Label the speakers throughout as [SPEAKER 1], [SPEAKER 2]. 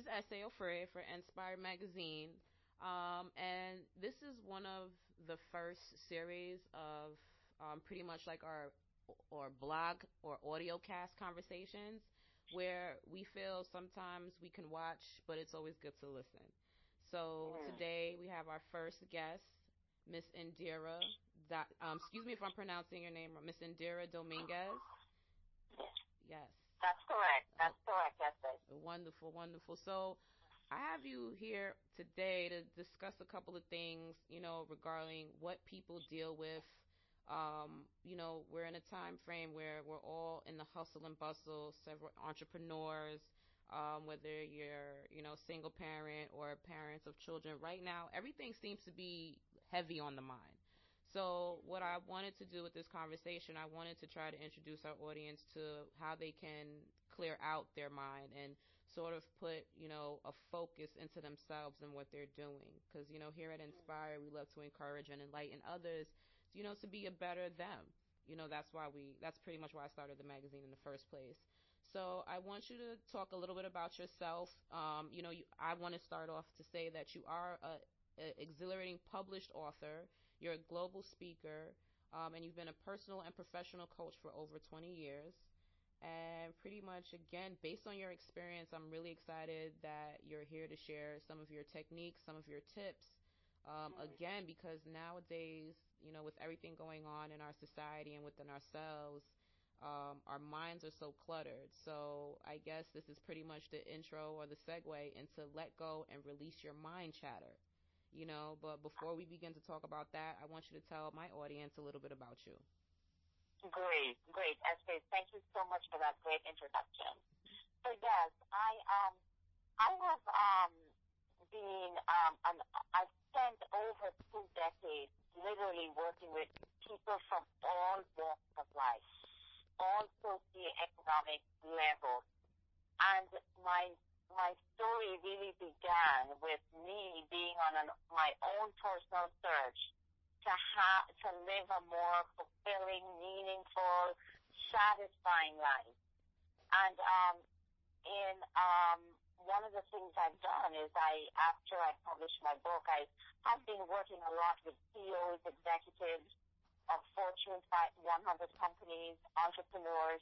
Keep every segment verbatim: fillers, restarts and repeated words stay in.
[SPEAKER 1] is Essay Ofre for Inspire Magazine. Um, and this is one of the first series of um, pretty much like our or blog or audio cast conversations where we feel sometimes we can watch, but it's always good to listen. So
[SPEAKER 2] Mm.
[SPEAKER 1] today we have our first guest, Miss Indira. Dot, um, excuse me if I'm pronouncing your name wrong. Miss Indira Dominguez.
[SPEAKER 2] Yes.
[SPEAKER 1] Yes.
[SPEAKER 2] That's correct. That's
[SPEAKER 1] Oh,
[SPEAKER 2] correct. That's it.
[SPEAKER 1] wonderful, wonderful. So I have you here today to discuss a couple of things, you know, regarding what people deal with. Um, you know, we're in a time frame where we're all in the hustle and bustle, several entrepreneurs, um, whether you're, you know, single parent or parents of children. Right now, everything seems to be heavy on the mind. So what I wanted to do with this conversation, I wanted to try to introduce our audience to how they can clear out their mind and sort of put, you know, a focus into themselves and what they're doing. Because, you know, here at Inspire, we love to encourage and enlighten others, you know, to be a better them. You know, that's why we, that's pretty much why I started the magazine in the first place. So I want you to talk a little bit about yourself. Um, you know, you, I want to start off to say that you are a, a exhilarating published author. You're a global speaker, um, and you've been a personal and professional coach for over twenty years. And pretty much, again, based on your experience, I'm really excited that you're here to share some of your techniques, some of your tips. Um, again, because nowadays, you know, with everything going on in our society and within ourselves, um, our minds are so cluttered. So I guess this is pretty much the intro or the segue into let go and release your mind chatter. You know, but before we begin to talk about that, I want you to tell my audience a little bit about you.
[SPEAKER 2] Great, great. Esther, thank you so much for that great introduction. So yes, I um I have um been um an, I've spent over two decades literally working with people from all walks of life, all socioeconomic levels, and my my story really began with me being on an, my own personal search to have to live a more fulfilling, meaningful, satisfying life. And um, in um, one of the things I've done is I, after I published my book, I have been working a lot with C E Os, executives of Fortune one hundred companies, entrepreneurs,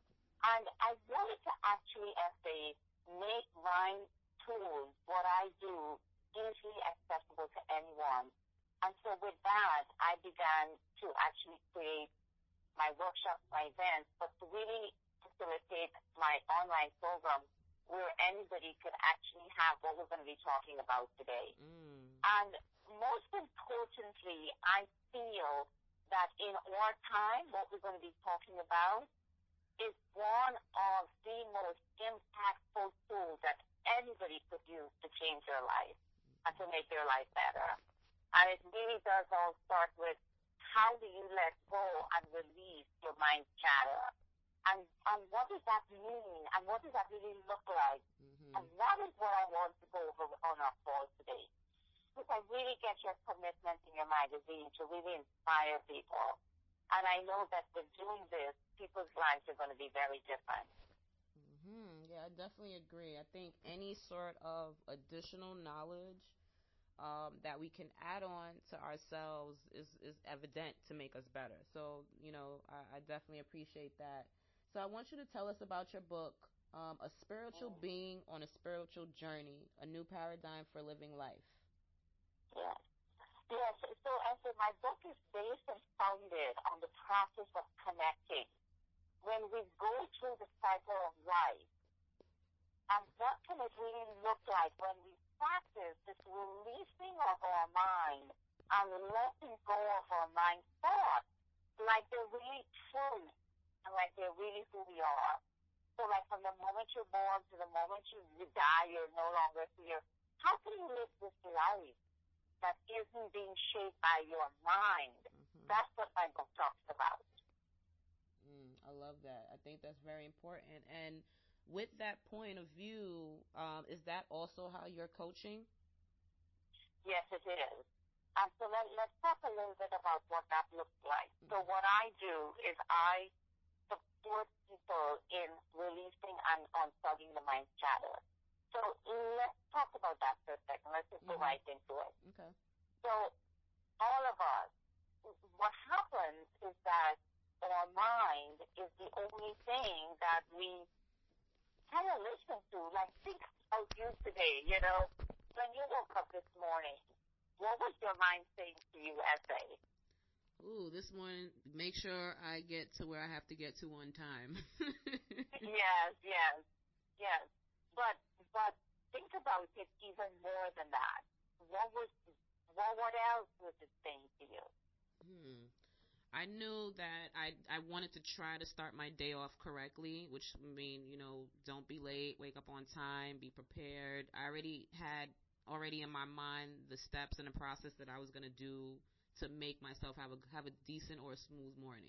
[SPEAKER 2] and I wanted to actually, essay, make my tools, what I do, easily accessible to anyone. And so with that, I began to actually create my workshops, my events, but to really facilitate my online program where anybody could actually have what we're going to be talking about today.
[SPEAKER 1] Mm.
[SPEAKER 2] And most importantly, I feel that in our time, what we're going to be talking about is one of the most impactful tools that anybody could use to change their life and to make their life better. And it really does all start with how do you let go and release your mind chatter? And, and what does that mean? And what does that really look like?
[SPEAKER 1] Mm-hmm.
[SPEAKER 2] And that is what I want to go over on our call today. Because I really get your commitment in your magazine to really inspire people. And I know that with doing this, people's lives are going to be very different.
[SPEAKER 1] Mm-hmm. Yeah, I definitely agree. I think any sort of additional knowledge um, that we can add on to ourselves is, is evident to make us better. So, you know, I, I definitely appreciate that. So I want you to tell us about your book, um, A Spiritual
[SPEAKER 2] Mm.
[SPEAKER 1] Being on a Spiritual Journey, A New Paradigm for Living Life.
[SPEAKER 2] Yes. Yes. So, as my book is based and founded on the process of connecting. When we go through the cycle of life, and what can it really look like when we practice this releasing of our mind and letting go of our mind thoughts like they're really true and like they're really who we are. So like from the moment you're born to the moment you, you die, you're no longer here. How can you live this life that isn't being shaped by your mind? Mm-hmm. That's what my book talks about.
[SPEAKER 1] Mm, I love that. I think that's very important. And with that point of view, um, is that also how you're coaching?
[SPEAKER 2] Yes, it is. And so let, let's talk a little bit about what that looks like. Mm-hmm. So what I do is I support people in releasing and unplugging the mind chatter. So go
[SPEAKER 1] mm-hmm.
[SPEAKER 2] right into it.
[SPEAKER 1] Okay.
[SPEAKER 2] So all of us, what happens is that our mind is the only thing that we kind of listen to. Like, think about you today, you know, when you woke up this morning, what was your mind saying to you, Essay?
[SPEAKER 1] Ooh, this morning, make sure I get to where I have to get to on time.
[SPEAKER 2] Yes, yes, yes. But, but think about it even more than that. What was, what, what else was it saying to you?
[SPEAKER 1] Hmm. I knew that I I wanted to try to start my day off correctly, which mean, you know, don't be late, wake up on time, be prepared. I already had already in my mind the steps and the process that I was going to do to make myself have a have a decent or a smooth morning.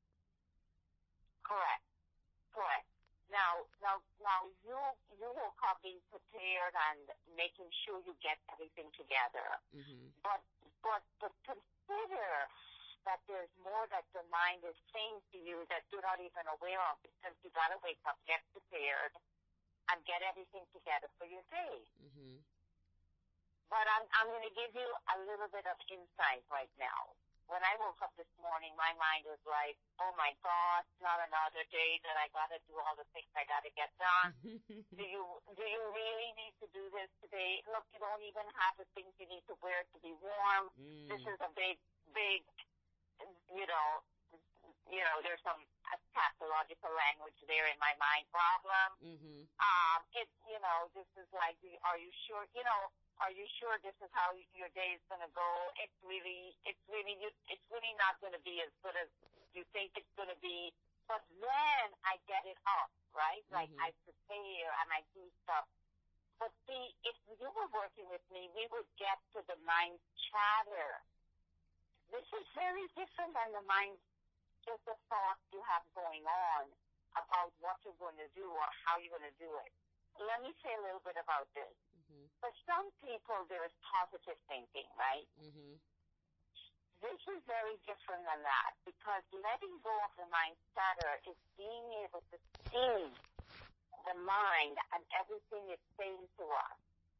[SPEAKER 2] Correct. Correct. Now, now, now you you woke up being prepared and making sure you get everything together.
[SPEAKER 1] Mm-hmm.
[SPEAKER 2] But but but consider that there's more that the mind is saying to you that you're not even aware of, because you gotta wake up, get prepared, and get everything together for your day.
[SPEAKER 1] Mm-hmm.
[SPEAKER 2] But I'm I'm going to give you a little bit of insight right now. When I woke up this morning, my mind was like, oh my God, not another day that I gotta do all the things I gotta get done. do you do you really need to do this today? Look, you don't even have the things you need to wear to be warm.
[SPEAKER 1] Mm.
[SPEAKER 2] This is a big, big, you know, you know, there's some pathological language there in my mind problem.
[SPEAKER 1] Mm-hmm.
[SPEAKER 2] Um, it, you know, this is like, are you sure, you know, are you sure this is how your day is going to go? It's really, it's really, it's really not going to be as good as you think it's going to be. But then I get it up, right? Like
[SPEAKER 1] Mm-hmm.
[SPEAKER 2] I prepare and I do stuff. But see, if you were working with me, we would get to the mind chatter. This is very different than the mind, just the thoughts you have going on about what you're going to do or how you're going to do it. Let me say a little bit about this.
[SPEAKER 1] Mm-hmm.
[SPEAKER 2] For some people, there is positive thinking, right?
[SPEAKER 1] Mm-hmm.
[SPEAKER 2] This is very different than that, because letting go of the mind chatter is being able to see the mind and everything it's saying to us.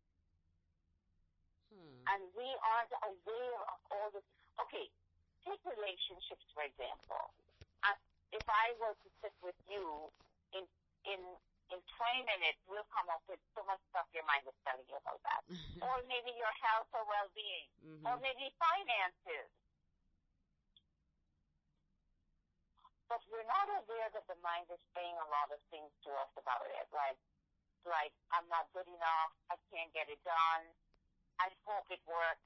[SPEAKER 1] Hmm.
[SPEAKER 2] And we aren't aware of all the... Okay, take relationships, for example. Uh, if I were to sit with you in in in twenty minutes, we'll come up with so much stuff your mind is telling you about that. Or maybe your health or well-being.
[SPEAKER 1] Mm-hmm.
[SPEAKER 2] Or maybe finances. But we're not aware that the mind is saying a lot of things to us about it. Like, like I'm not good enough. I can't get it done. I hope it works.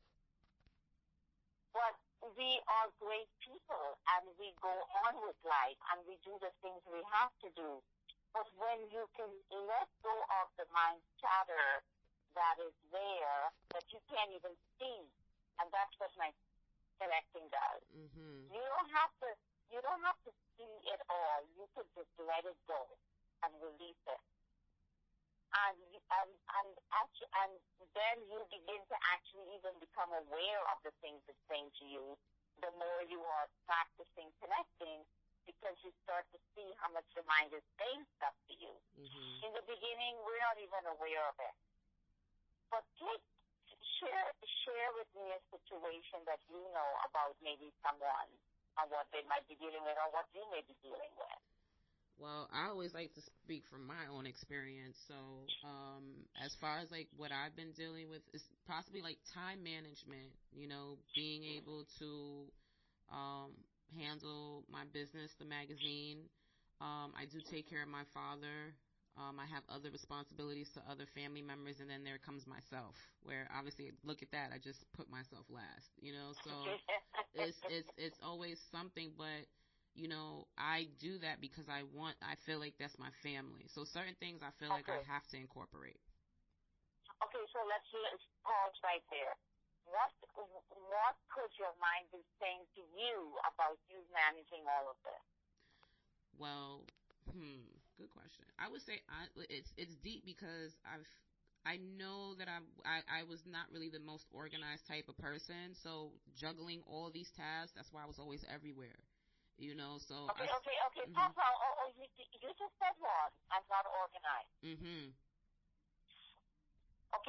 [SPEAKER 2] But we are great people, and we go on with life, and we do the things we have to do. But when you can let go of the mind chatter that is there, that you can't even see, and that's what my connecting does.
[SPEAKER 1] Mm-hmm.
[SPEAKER 2] You don't have to, you don't have to see it all. You could just let it go and release it. And, and, and, actually, and then you begin to actually even become aware of the things it's saying to you, the more you are practicing connecting, because you start to see how much your mind is saying stuff to you.
[SPEAKER 1] Mm-hmm.
[SPEAKER 2] In the beginning, we're not even aware of it. But take, share, share with me a situation that you know about maybe someone and what they might be dealing with or what you may be dealing with.
[SPEAKER 1] Well, I always like to speak from my own experience. So, um, as far as like what I've been dealing with is possibly like time management, you know, being able to, um, handle my business, the magazine. Um, I do take care of my father. Um, I have other responsibilities to other family members, and then there comes myself, where obviously, look at that, I just put myself last, you know, so it's, it's, it's always something, but you know, I do that because I want, I feel like that's my family. So certain things I feel like
[SPEAKER 2] Okay.
[SPEAKER 1] I have to incorporate.
[SPEAKER 2] Okay, so let's, let's pause right there. What, what could your mind be saying to you about you managing all of this?
[SPEAKER 1] Well, hmm, good question. I would say I, it's, it's deep because I've, I know that I'm, I, I was not really the most organized type of person. So juggling all these tasks, that's why I was always everywhere. You know, so
[SPEAKER 2] okay,
[SPEAKER 1] I,
[SPEAKER 2] okay, okay.
[SPEAKER 1] Mm-hmm.
[SPEAKER 2] Papa, oh, oh, you, you just said one. I'm not organized.
[SPEAKER 1] Mm-hmm.
[SPEAKER 2] Okay,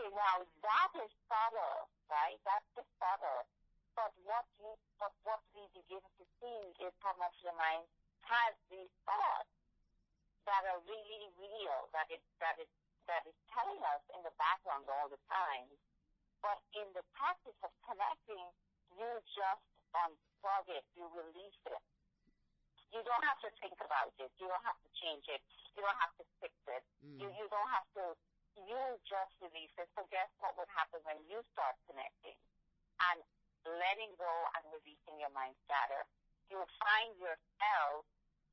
[SPEAKER 2] Okay, now that is subtle, right? That's the subtle. But what you, but what we begin to see is how much the mind has these thoughts that are really real, that it, that it, that is telling us in the background all the time. But in the practice of connecting, you just unplug it, you release it. You don't have to think about it. You don't have to change it. You don't have to fix it. Mm. You, you don't have to, you just release it. So guess what would happen when you start connecting and letting go and releasing your mind chatter? You'll find yourself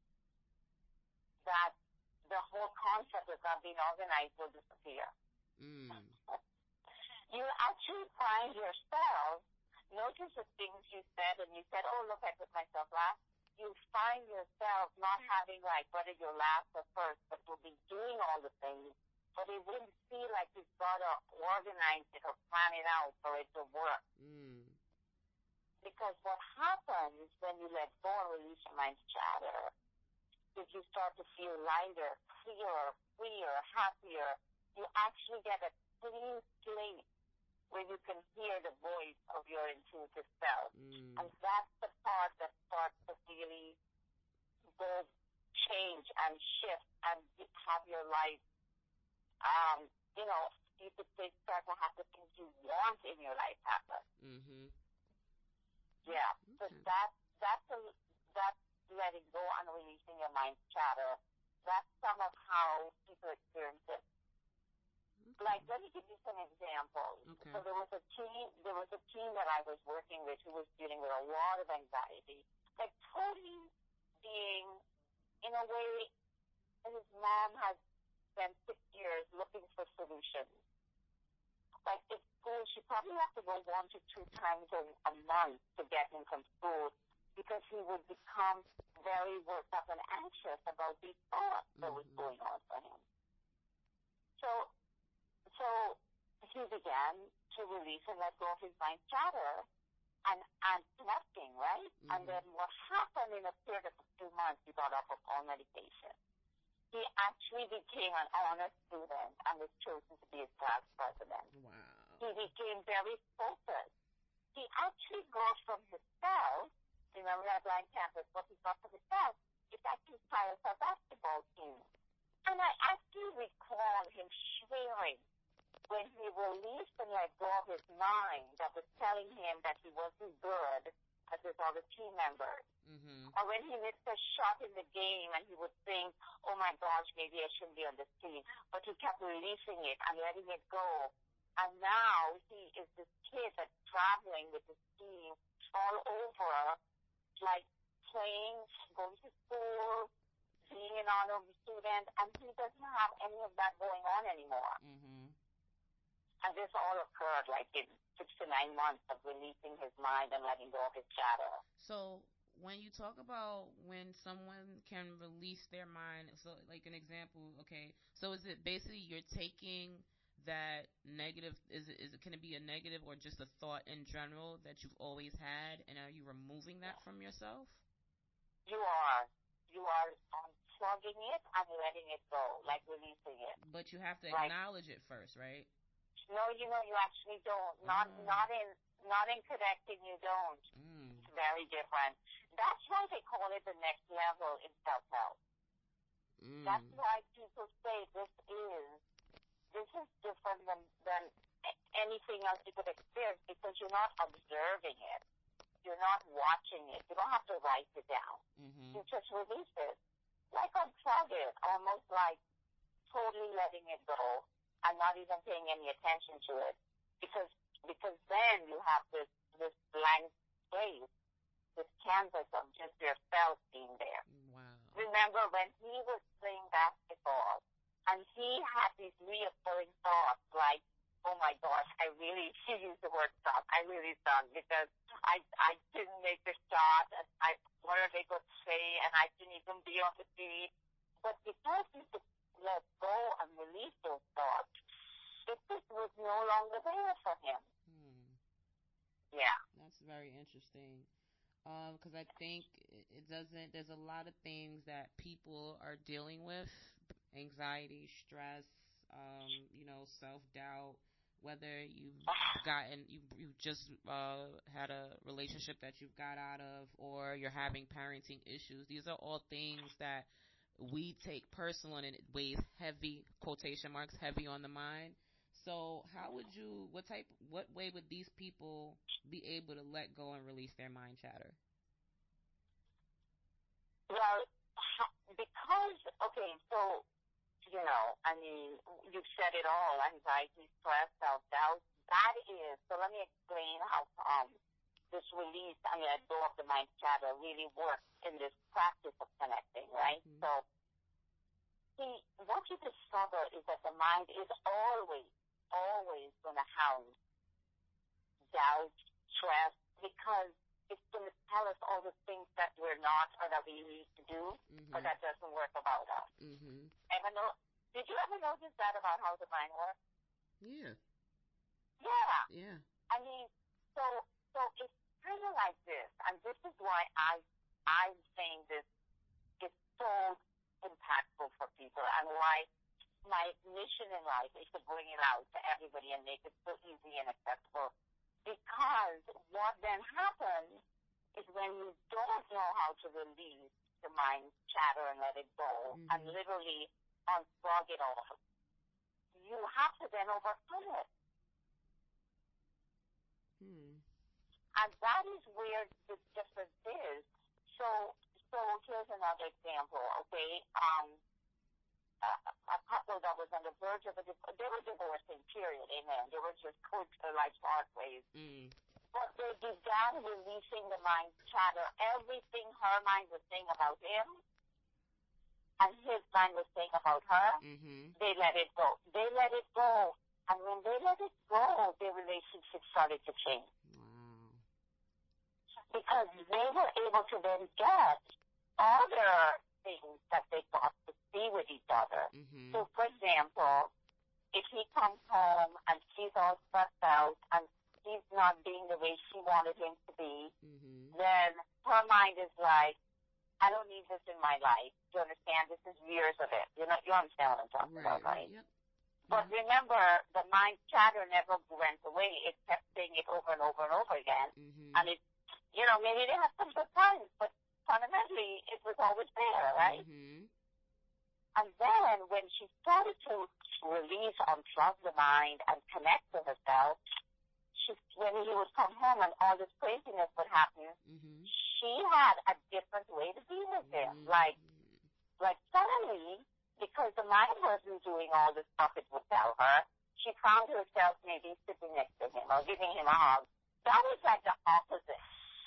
[SPEAKER 2] that the whole concept of not being organized will disappear. Mm. You actually find yourself, notice the things you said, and you said, oh, look, I put myself last. You find yourself not having like whether you're last or first, but you'll be doing all the things, but it wouldn't feel like you've got to organize it or plan it out for it to work. Mm. Because what happens when you let go and release your mind's chatter is you start to feel lighter, clearer, freer, happier. You actually get a clean slate where you can hear the voice of your intuitive self. Mm. And that's the part that starts to really go change and shift and have your life, um, you know, you could say start to have the things you want in your life happen. Mm-hmm. Yeah. Okay. So that, that's, a, that's letting go and releasing your mind's chatter. That's some of how people experience it. Like, let me give you some examples. Okay. So there was a team, there was a team that I was working with who was dealing with a lot of anxiety, like totally being, in a way, his mom has spent six years looking for solutions. Like, at school, she probably had to go one to two times a, a month to get him from school because he would become very worked up and anxious about these thoughts mm-hmm. that was going on for him. So, So he began to release and let go of his mind chatter and, and connecting, right? Mm-hmm. And then what happened in a period of a few months, he got off of all medication. He actually became an honor student and was chosen to be his class president. Wow. He became very focused. He actually got from himself, remember that blind campus, what he got from himself is actually part of a basketball team. And I actually recall him sharing when he released and let go of his mind that was telling him that he wasn't good as his other team members. Mm-hmm. Or when he missed a shot in the game and he would think, oh my gosh, maybe I shouldn't be on this team. But he kept releasing it and letting it go. And now he is this kid that's traveling with his team all over, like playing, going to school, being an honor student, and he doesn't have any of that going on anymore. Mm-hmm. And this all occurred like in six to nine months of releasing his mind and letting go of his shadow.
[SPEAKER 1] So when you talk about when someone can release their mind, so like an example, okay, so is it basically you're taking that negative, is it, is it, can it be a negative or just a thought in general that you've always had, and are you removing that from yourself?
[SPEAKER 2] You are. You are unplugging it and letting it go, like releasing it.
[SPEAKER 1] But you have to like, acknowledge it first, right?
[SPEAKER 2] No, you know, you actually don't. Not, mm. not in, not in connecting, you don't. Mm. It's very different. That's why they call it the next level in self-help. Mm. That's why people say this is, this is different than, than anything else you could experience because you're not observing it. You're not watching it. You don't have to write it down. Mm-hmm. You just release it. Like unplug it, almost like totally letting it go and not even paying any attention to it. Because because then you have this, this blank space, this canvas of just yourself being there. Wow. Remember when he was playing basketball and he had these reoccurring thoughts like, oh my gosh, I really, he used the word suck. I really suck because I I didn't make the shot and I, what are they going to say, and I didn't even be on the team. But because he could let go and release those thoughts, it just was no longer there for him. Hmm. Yeah.
[SPEAKER 1] That's very interesting. Um, because I think it doesn't, there's a lot of things that people are dealing with, anxiety, stress, um, you know, self-doubt, whether you've gotten you you just uh, had a relationship that you've got out of, or you're having parenting issues. These are all things that we take personal, and it weighs heavy, quotation marks, heavy on the mind. So how would you, what type, what way would these people be able to let go and release their mind chatter?
[SPEAKER 2] Well, because, okay, so, you know, I mean, you've said it all: anxiety, stress, self-doubt. That is, so let me explain how um, this release, I mean, let go of the mind chatter really works in this practice of connecting, right? Mm-hmm. So, see, what you discover is that the mind is always, always going to hound doubt, stress, because it's going to tell us all the things that we're not or that we need to do, mm-hmm. or that doesn't work about us. Mm-hmm. Ever know, did you ever notice that about how the mind works?
[SPEAKER 1] Yeah.
[SPEAKER 2] Yeah.
[SPEAKER 1] Yeah.
[SPEAKER 2] I mean, so so it's kind of like this, and this is why I I'm saying this is so impactful for people, and why my mission in life is to bring it out to everybody and make it so easy and accessible. Because what then happens is when you don't know how to release the mind chatter and let it go, mm-hmm. and literally unclog it all, you have to then overcome it. Hmm. And that is where the difference is. So, so here's another example, okay? Um, a, a couple that was on the verge of a divorce, they were divorcing, period, amen. They were just going to their life pathways. Mm. But they began releasing the mind chatter. Everything her mind was saying about him and his mind was saying about her, mm-hmm. they let it go. They let it go. And when they let it go, their relationship started to change. Wow. Because they were able to then get other things that they thought to see with each other. Mm-hmm. So, for example, if he comes home and she's all stressed out and he's not being the way she wanted him to be, mm-hmm. then her mind is like, I don't need this in my life. Do you understand? This is years of it. You know, you understand what I'm talking right, about, right? Yep. But mm-hmm. remember, the mind chatter never went away. It kept saying it over and over and over again. Mm-hmm. And it, you know, maybe they had some good times, but fundamentally, it was always there, right? Mm-hmm. And then when she started to release, unplug the mind, and connect to herself, she, when he would come home and all this craziness would happen, mm-hmm. she had a different way to be with him. Mm-hmm. Like, like suddenly, because the mind wasn't doing all the stuff it would tell her, she found herself maybe sitting next to him or giving him a hug. That was like the opposite.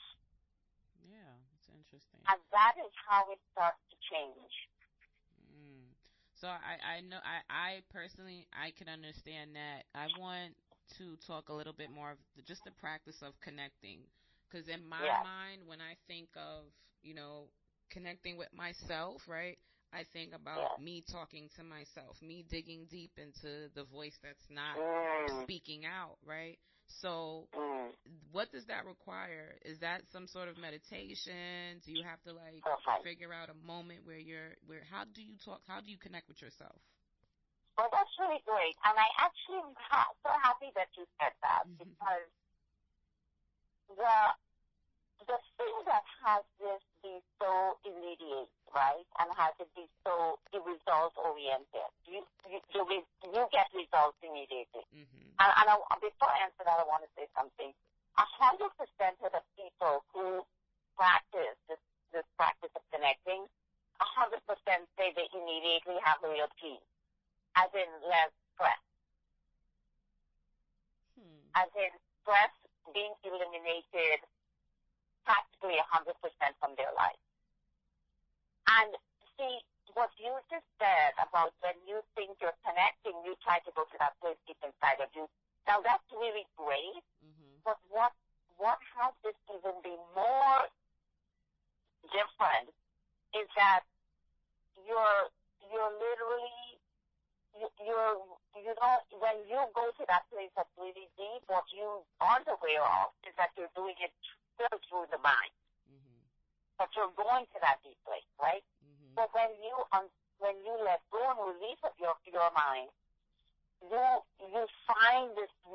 [SPEAKER 1] Yeah, it's interesting.
[SPEAKER 2] And that is how it starts to change.
[SPEAKER 1] Mm. So I, I know, I, I personally, I can understand that. I want to talk a little bit more of the, just the practice of connecting. Because in my yeah. mind, when I think of, you know, connecting with myself, right, I think about yeah. me talking to myself, me digging deep into the voice that's not mm. speaking out, right? So mm. what does that require? Is that some sort of meditation? Do you have to, like, okay. figure out a moment where you're, where, how do you talk, how do you connect with yourself?
[SPEAKER 2] Well, that's really great. And I actually am ha- so happy that you said that, because the, the thing that has this be so immediate, right, and has it be so result-oriented, you, you, you, you get results immediately. Mm-hmm. And, and I, before I answer that, I want to say something. A hundred percent of the people who practice this, this practice of connecting, a hundred percent say they immediately have real peace, as in less stress. Hmm. As in stress being eliminated practically a hundred percent from their life. And see, what you just said about when you think you're connecting, you try to go to that place deep inside of you. Now that's really great, mm-hmm. but what what has this even be more different is that you're you're literally you, you're you don't when you go to that place that's really deep, what you aren't aware of is that you're doing it still through the mind. Mm-hmm. But you're going to that deep place, right? Mm-hmm. But when you um, when you let go and release of your your mind, you you find this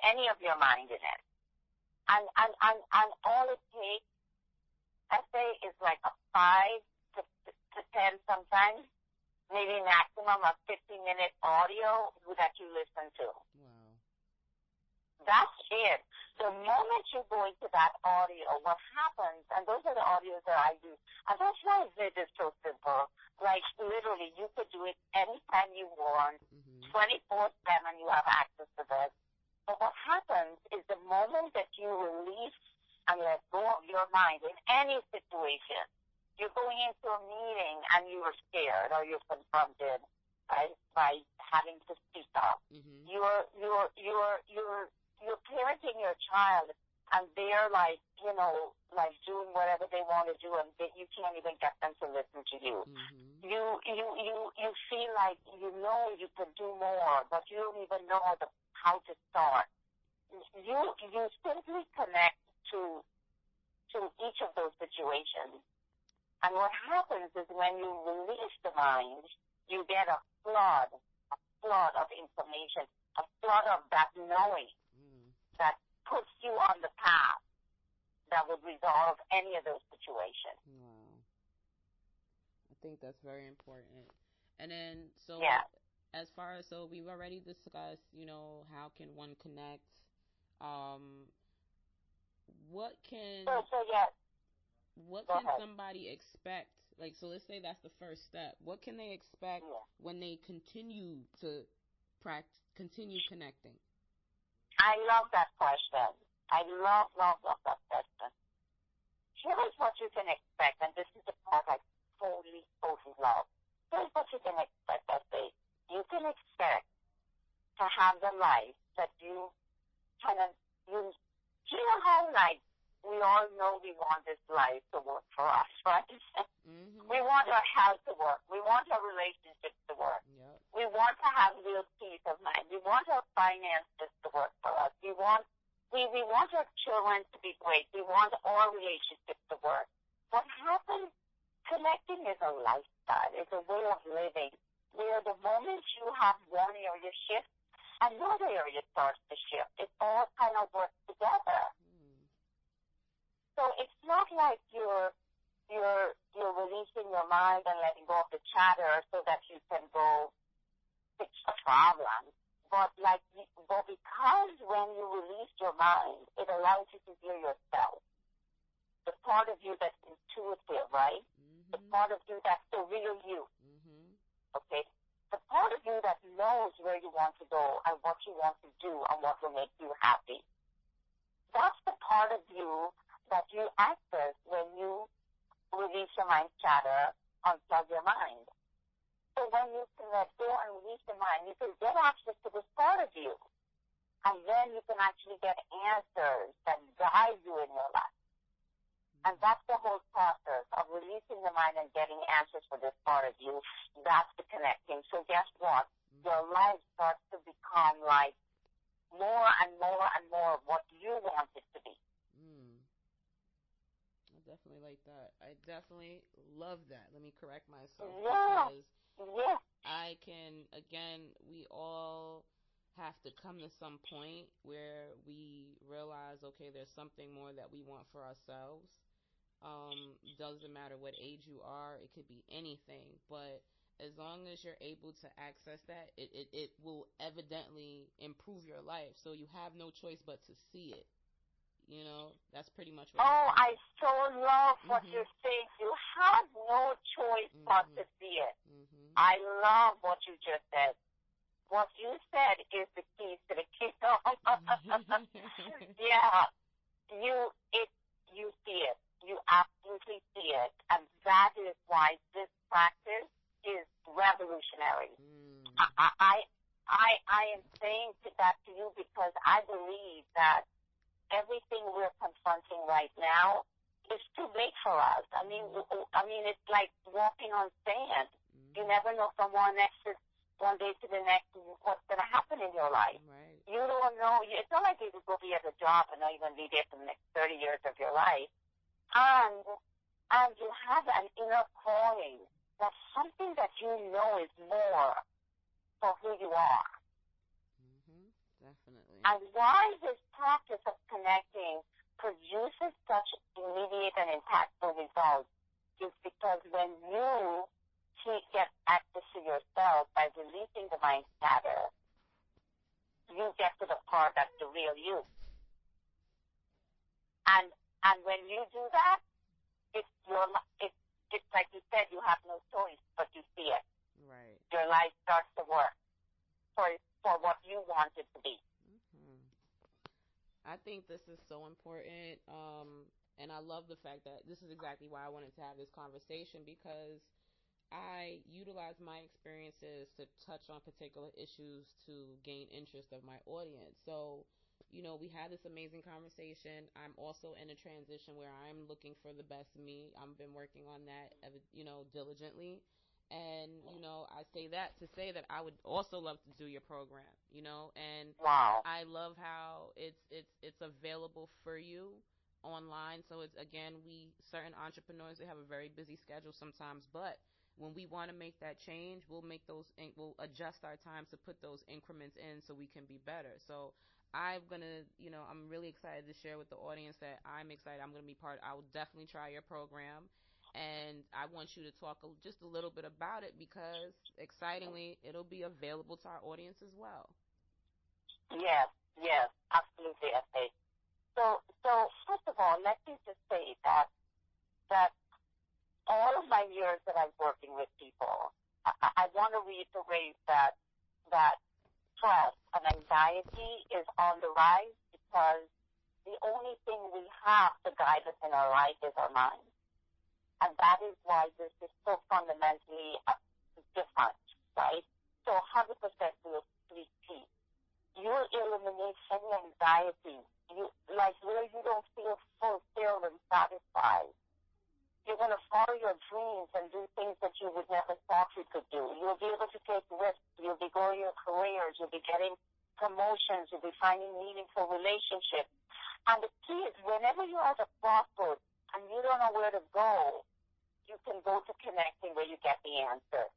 [SPEAKER 2] any of your mind in it. And, and, and, and all it takes, I say, is like a five to, to ten sometimes, maybe maximum of fifteen minute audio that you listen to.
[SPEAKER 1] Wow.
[SPEAKER 2] That's it. The moment you go into that audio, what happens, and those are the audios that I use, and that's why it is so simple. Like, literally, you could do it anytime you want, mm-hmm. twenty-four seven, you have access to this. But what happens is the moment that you release and let go of your mind in any situation, you're going into a meeting and you are scared or you're confronted, right, by having to speak up. Mm-hmm. You're, you're, you're, you're, you're parenting your child and they're like, you know, like doing whatever they want to do and they, you can't even get them to listen to you. Mm-hmm. You, you, you, you feel like you know you can do more, but you don't even know the, how to start. You, you simply connect to, to each of those situations. And what happens is when you release the mind, you get a flood, a flood of information, a flood of that knowing mm. that puts you on the path that would resolve any of those situations.
[SPEAKER 1] Wow. I think that's very important. And then, so
[SPEAKER 2] yeah.
[SPEAKER 1] as far as, so we've already discussed, you know, how can one connect, um, what can,
[SPEAKER 2] so, so yeah.
[SPEAKER 1] what
[SPEAKER 2] Go
[SPEAKER 1] can
[SPEAKER 2] ahead.
[SPEAKER 1] somebody expect? Like, so let's say that's the first step. What can they expect
[SPEAKER 2] yeah.
[SPEAKER 1] when they continue to practice, continue connecting?
[SPEAKER 2] I love that question. I love, love, love that question. Here is what you can expect, and this is the part I totally, totally love. Here's what you can expect, I say. You can expect to have the life that you kind of, you, you know how, like, we all know we want this life to work for us, right? Mm-hmm. We want our health to work. We want our relationships to work. Yep. We want to have real peace of mind. We want our finances to work for us. We want we, we want our children to be great. We want our relationships to work. What happens? Connecting is a lifestyle. It's a way of living where the moment you have one area shift, another area starts to shift. It all kind of works together. So it's not like you're you're you're releasing your mind and letting go of the chatter so that you can go fix the problem. But like, but because when you release your mind, it allows you to hear yourself. The part of you that's intuitive, right? Mm-hmm. The part of you that's the real you. Mm-hmm. Okay? The part of you that knows where you want to go and what you want to do and what will make you happy. That's the part of you that you access when you release your mind chatter, unplug your mind. So when you can let go and release your mind, you can get access to this part of you. And then you can actually get answers that guide you in your life. And that's the whole process of releasing the mind and getting answers for this part of you. That's the connecting. So guess what? Mm-hmm. Your life starts to become like more and more and more of what you want it to be.
[SPEAKER 1] Mm. I definitely like that. I definitely love that. Let me correct myself.
[SPEAKER 2] Yeah.
[SPEAKER 1] Because
[SPEAKER 2] yeah.
[SPEAKER 1] I can, again, we all have to come to some point where we realize, okay, there's something more that we want for ourselves. Um, doesn't matter what age you are, it could be anything, but as long as you're able to access that, it, it, it will evidently improve your life, so you have no choice but to see it. You know, that's pretty much what
[SPEAKER 2] Oh, I so love what mm-hmm. you're saying. You have no choice mm-hmm. but to see it. Mm-hmm. I love what you just said. What you said is the keys to the kingdom. yeah. You, it, you see it. You absolutely see it. And that is why this practice is revolutionary. Mm. I, I, I, I am saying that to you because I believe that everything we're confronting right now is too big for us. I mean, I mean, it's like walking on sand. Mm-hmm. You never know from one next to one day to the next what's going to happen in your life.
[SPEAKER 1] Right.
[SPEAKER 2] You don't know. It's not like you could go be at a job and not even be there for the next thirty years of your life. And and you have an inner calling. That's something that you know is more for who you are.
[SPEAKER 1] Mm-hmm. Definitely. Definitely.
[SPEAKER 2] And why this practice of connecting produces such immediate and impactful results is because when you get access to yourself by releasing the mind chatter, you get to the part that's the real you. And and when you do that, it's your it's it's like you said, you have no choice but you see it.
[SPEAKER 1] Right.
[SPEAKER 2] Your life starts to work for for what you want it to be.
[SPEAKER 1] Mm-hmm. I think this is so important, um, and I love the fact that this is exactly why I wanted to have this conversation, because I utilize my experiences to touch on particular issues to gain interest of my audience. So, you know, we had this amazing conversation. I'm also in a transition where I'm looking for the best me. I've been working on that, you know, diligently. And, you know, I say that to say that I would also love to do your program, you know, and
[SPEAKER 2] wow.
[SPEAKER 1] I love how it's, it's, it's available for you online. So it's, again, we, certain entrepreneurs, they have a very busy schedule sometimes, but when we want to make that change, we'll make those, we'll adjust our times to put those increments in so we can be better. So I'm going to, you know, I'm really excited to share with the audience that I'm excited. I'm going to be part, I will definitely try your program. And I want you to talk a, just a little bit about it, because excitingly, it'll be available to our audience as well.
[SPEAKER 2] Yes, yes, absolutely, S A. So, so first of all, let me just say that, that all of my years that I'm working with people, I, I want to reiterate that that stress and anxiety is on the rise because the only thing we have to guide us in our life is our mind. And that is why this is so fundamentally different, right? So one hundred percent will repeat. You eliminate any anxiety. You, like where you don't feel fulfilled and satisfied. You're going to follow your dreams and do things that you would never thought you could do. You'll be able to take risks. You'll be growing your careers. You'll be getting promotions. You'll be finding meaningful relationships. And the key is whenever you're at a crossroads and you don't know where to go, you can go to connecting where you get the answer.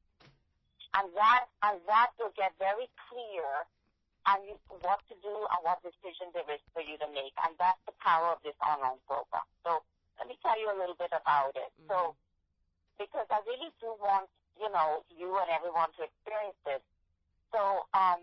[SPEAKER 2] And that, and that will get very clear and you, what to do and what decision there is for you to make. And that's the power of this online program. So, let me tell you a little bit about it. Mm-hmm. So, because I really do want, you know, you and everyone to experience this. So, um,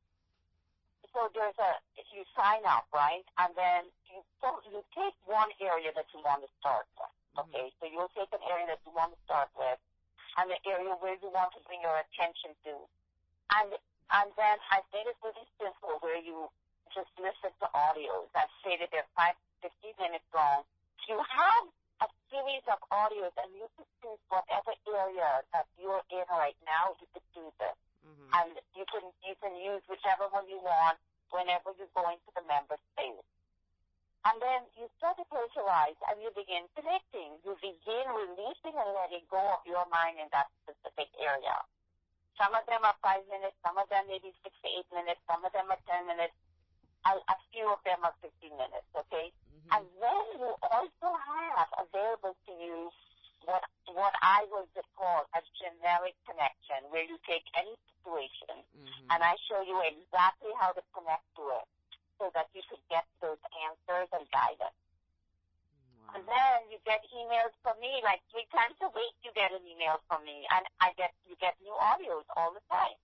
[SPEAKER 2] so there's a, you sign up, right? And then you, so you take one area that you want to start with, okay? Mm-hmm. So you'll take an area that you want to start with and the area where you want to bring your attention to. And, and then I made it really simple where you just listen to audios. I've stated they're five, fifteen minutes long. You have a series of audios, and you can choose whatever area that you're in right now. You could do this, mm-hmm. and you can you can use whichever one you want whenever you're going to the member space. And then you start to close your eyes, and you begin connecting. You begin releasing and letting go of your mind in that specific area. Some of them are five minutes, some of them maybe six to eight minutes, some of them are ten minutes. A, a few of them are fifteen minutes. Okay. And then you also have available to you what what I would call a generic connection, where you take any situation mm-hmm. and I show you exactly how to connect to it so that you could get those answers and guidance. Wow. And then you get emails from me, like three times a week you get an email from me, and I get you get new audios all the time.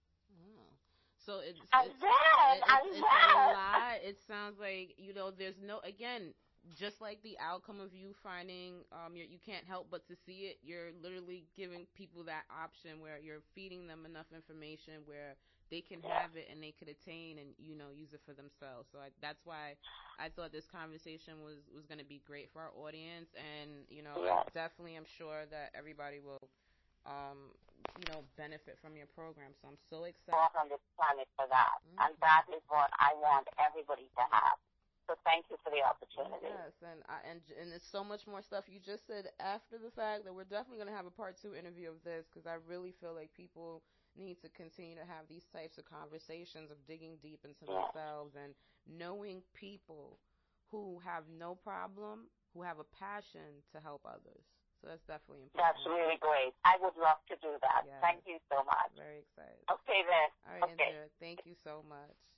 [SPEAKER 1] So it's,
[SPEAKER 2] and
[SPEAKER 1] it's,
[SPEAKER 2] then,
[SPEAKER 1] it's,
[SPEAKER 2] and
[SPEAKER 1] it's
[SPEAKER 2] then.
[SPEAKER 1] a lot. It sounds like, you know, there's no, again, just like the outcome of you finding, um, you you can't help but to see it. You're literally giving people that option where you're feeding them enough information where they can
[SPEAKER 2] yeah.
[SPEAKER 1] have it and they could attain and, you know, use it for themselves. So I, that's why I thought this conversation was, was going to be great for our audience. And, you know,
[SPEAKER 2] yeah.
[SPEAKER 1] I definitely am sure that everybody will, um, you know, benefit from your program. So I'm so excited.
[SPEAKER 2] On this planet for that. Mm-hmm. And that is what I want everybody to have. So thank you for the opportunity.
[SPEAKER 1] Yes, and I, and and there's so much more stuff you just said after the fact that we're definitely going to have a part two interview of this, because I really feel like people need to continue to have these types of conversations of digging deep into yes. themselves and knowing people who have no problem, who have a passion to help others. So that's definitely important.
[SPEAKER 2] That's really great. I would love to do that. Yes. Thank you so much.
[SPEAKER 1] Very excited.
[SPEAKER 2] Okay, then.
[SPEAKER 1] All right,
[SPEAKER 2] okay.
[SPEAKER 1] Indira, thank you so much.